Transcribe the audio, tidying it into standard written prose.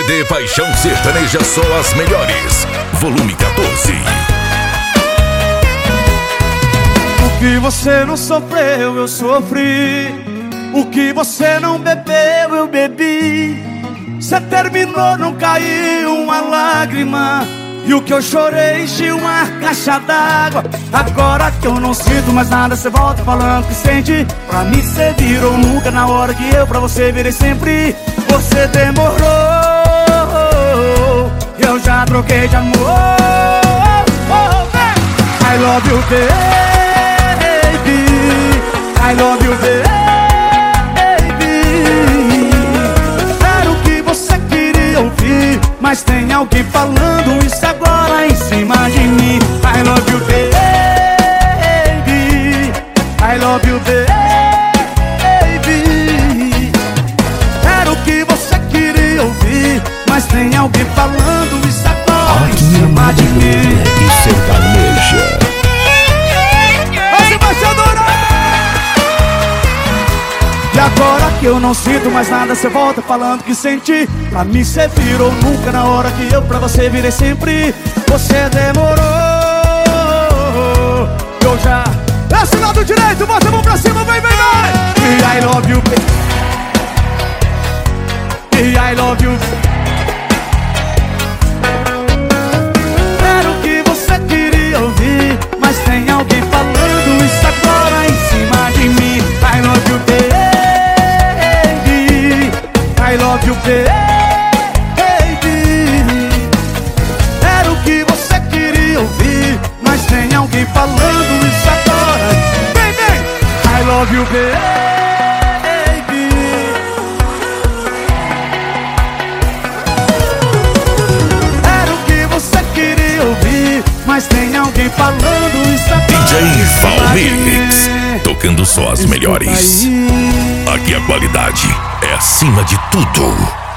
CD Paixão Sertaneja, só as melhores. Volume 14. O que você não sofreu, eu sofri. O que você não bebeu, eu bebi. Você terminou, não caiu uma lágrima. E o que eu chorei, enchi uma caixa d'água. Agora que eu não sinto mais nada, você volta falando que sente. Pra mim cê virou nunca, na hora que eu pra você virei sempre. Você demorou, eu já troquei de amor. I love you, baby. I love you, baby. Era o que você queria ouvir, mas tem alguém falando isso agora em cima de mim. I love you, baby. I love you, baby. Era o que você queria ouvir, mas tem alguém falando isso agora em cima de mim. E sertaneja. Você vai se adorar. E agora que eu não sinto mais nada, você volta falando que senti. Pra mim cê virou nunca, na hora que eu pra você virei sempre. Você demorou, eu já... Esse lado direito, bota a mão pra cima, vem, vem, vem. E I love you, baby. E I love you. Era o que você queria ouvir, mas tem alguém falando isso agora em cima de mim. I love you, baby. I love you, baby. Era o que você queria ouvir, mas tem alguém falando isso agora. Vem, vem. I love you, baby. Era o que você queria ouvir, mas tem alguém falando isso agora. DJ Valmix, tocando só as melhores. Aqui a qualidade é acima de tudo.